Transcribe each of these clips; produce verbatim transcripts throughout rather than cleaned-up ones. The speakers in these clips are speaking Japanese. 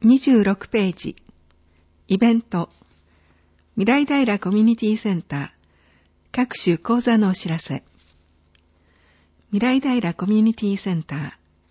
にじゅうろくページ、イベント、未来平コミュニティセンター、各種講座のお知らせ。未来平コミュニティセンター、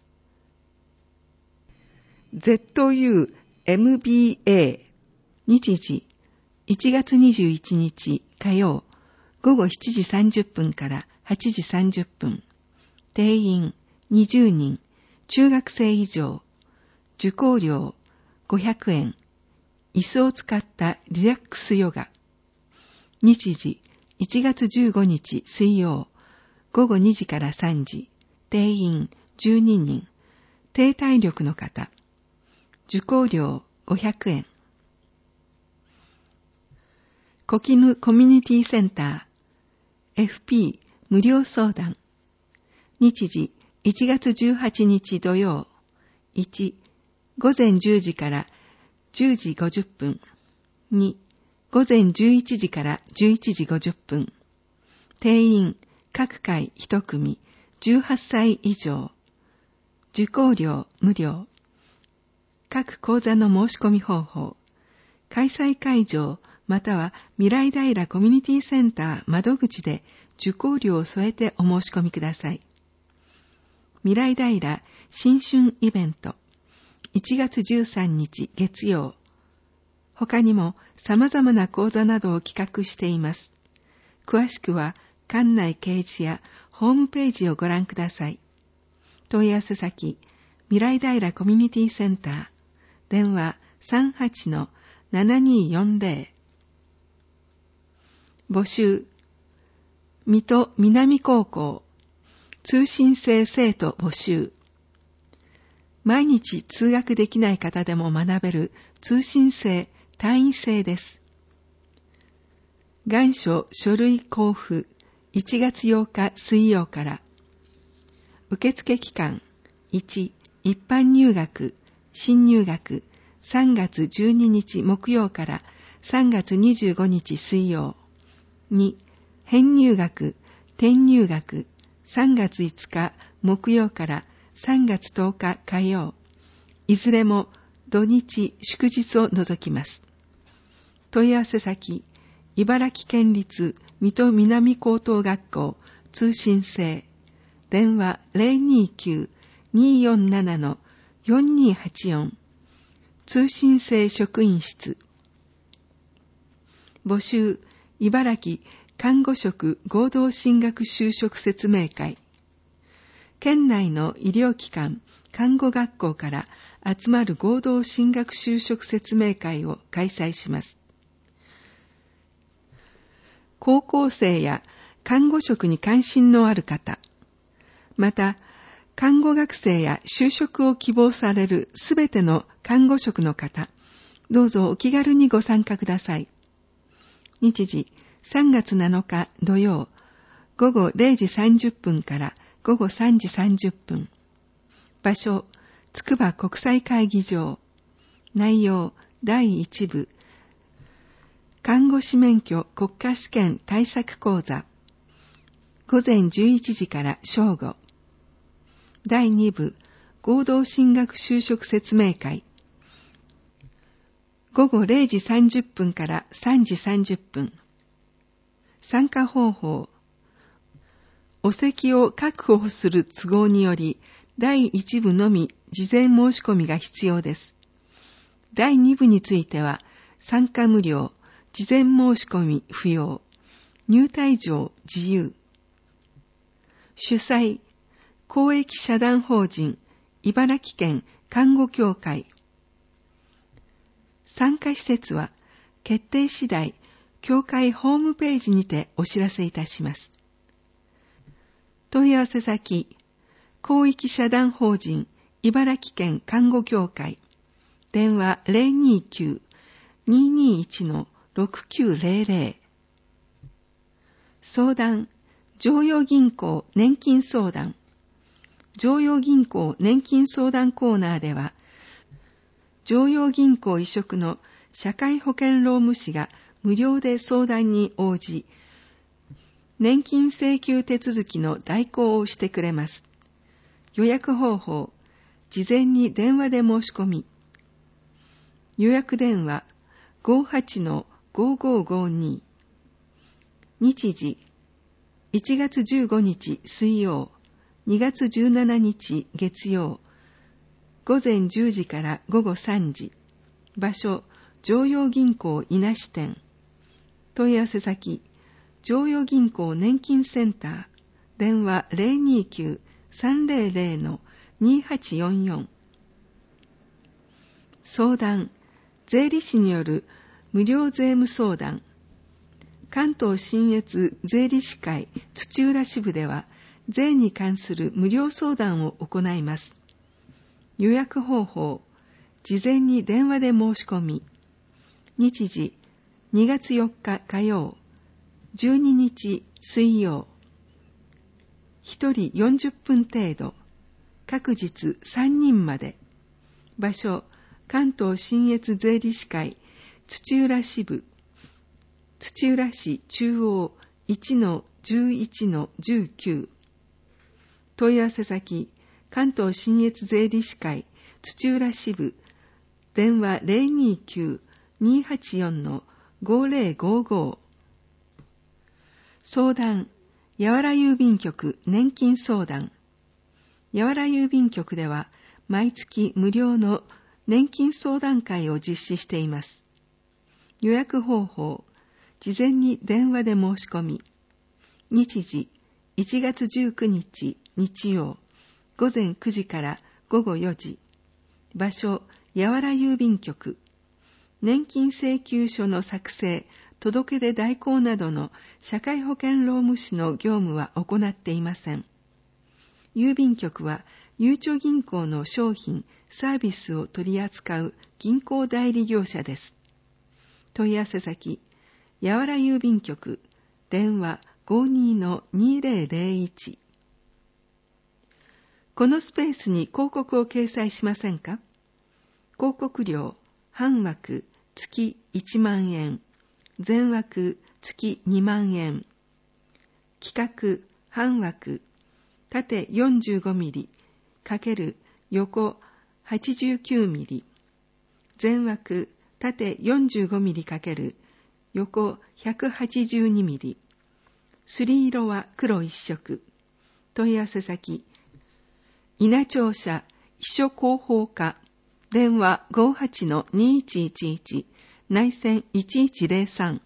ゼットユーエムビーエー、日時、いちがつにじゅういちにち火曜、午後しちじさんじゅっぷんからはちじさんじゅっぷん、定員にじゅうにん、中学生以上、受講料ごひゃくえん、椅子を使ったリラックスヨガ。日時、いちがつじゅうごにち水曜、午後にじからさんじ、定員じゅうににん、低体力の方。受講料ごひゃくえん。小絹コミュニティセンター、エフピー 無料相談。日時、いちがつじゅうはちにち土曜、いち、午前じゅうじからじゅうじごじゅっぷん、に、午前じゅういちじからじゅういちじごじゅっぷん、定員各回いち組じゅうはっさい以上、受講料無料、各講座の申し込み方法、開催会場または未来平コミュニティセンター窓口で受講料を添えてお申し込みください。未来平新春イベント、いちがつじゅうさんにち月曜。他にも様々な講座などを企画しています。詳しくは館内掲示やホームページをご覧ください。問い合わせ先、未来平コミュニティセンター、電話 さんはちのななにーよんぜろ。募集、水戸南高校、通信制生徒募集。毎日通学できない方でも学べる通信制単位制です。願書書類交付いちがつようか水曜から。受付期間いち、一般入学、新入学さんがつじゅうににち木曜からさんがつにじゅうごにち水曜。に、編入学、転入学さんがついつか木曜からさんがつとおか火曜。いずれも土日祝日を除きます。問い合わせ先、茨城県立水戸南高等学校通信制。電話 ゼロにきゅう にーよんなな よんにーはちよん。通信制職員室。募集、茨城看護職合同進学就職説明会。県内の医療機関、看護学校から集まる合同進学就職説明会を開催します。高校生や看護職に関心のある方、また、看護学生や就職を希望されるすべての看護職の方、どうぞお気軽にご参加ください。日時、さんがつなのか土曜、午後れいじさんじゅっぷんから午後さんじさんじゅっぷん。場所、つくば国際会議場。内容、だいいち部。看護師免許国家試験対策講座。午前じゅういちじから正午。だいに部、合同進学就職説明会。午後れいじさんじゅっぷんからさんじさんじゅっぷん。参加方法。お席を確保する都合により、だいいち部のみ事前申し込みが必要です。だいに部については、参加無料、事前申し込み不要、入退場自由。主催、公益社団法人、茨城県看護協会。参加施設は、決定次第、協会ホームページにてお知らせいたします。問い合わせ先、公益社団法人茨城県看護協会。電話 ゼロにきゅう にーにーいち ろくきゅうゼロゼロ。相談、常陽銀行年金相談。常陽銀行年金相談コーナーでは、常陽銀行移植の社会保険労務士が無料で相談に応じ、年金請求手続きの代行をしてくれます。予約方法、事前に電話で申し込み。 予約電話 ごーはちのごーごーごーに。日時いちがつじゅうごにち水曜、にがつじゅうしちにち月曜、午前じゅうじから午後さんじ。場所、常陽銀行稲支店。問い合わせ先、常陽銀行年金センター。電話 ゼロにきゅう さんゼロゼロ にはちよんよん。相談、税理士による無料税務相談。関東信越税理士会土浦支部では、税に関する無料相談を行います。予約方法、事前に電話で申し込み。日時、にがつよっか火曜、じゅうににち水曜。ひとりよんじゅっぷん程度。各日さんにんまで。場所、関東信越税理士会土浦支部。土浦市中央 いちのじゅういちのじゅうきゅう。問い合わせ先、関東信越税理士会土浦支部。電話 ゼロにきゅう にはちよんのごゼロごご。相談、やわら郵便局年金相談。やわら郵便局では毎月無料の年金相談会を実施しています。予約方法、事前に電話で申し込み。日時、いちがつじゅうくにち日曜、午前くじから午後よじ。場所、やわら郵便局。年金請求書の作成、届け出代行などの社会保険労務士の業務は行っていません。郵便局は、ゆうちょ銀行の商品、サービスを取り扱う銀行代理業者です。問い合わせ先、やわら郵便局、電話 ごにのにゼロゼロいち。このスペースに広告を掲載しませんか？広告料、半枠、月いちまんえん、全枠、月にまんえん。企画、半枠、縦よんじゅうごミリ、かける横はちじゅうきゅうミリ。全枠、縦よんじゅうごミリかける横ひゃくはちじゅうにミリ。すり色は黒一色。問い合わせ先、稲庁舎秘書広報課。電話 ごーはちのにいちいちいち、内線いちいちゼロさん。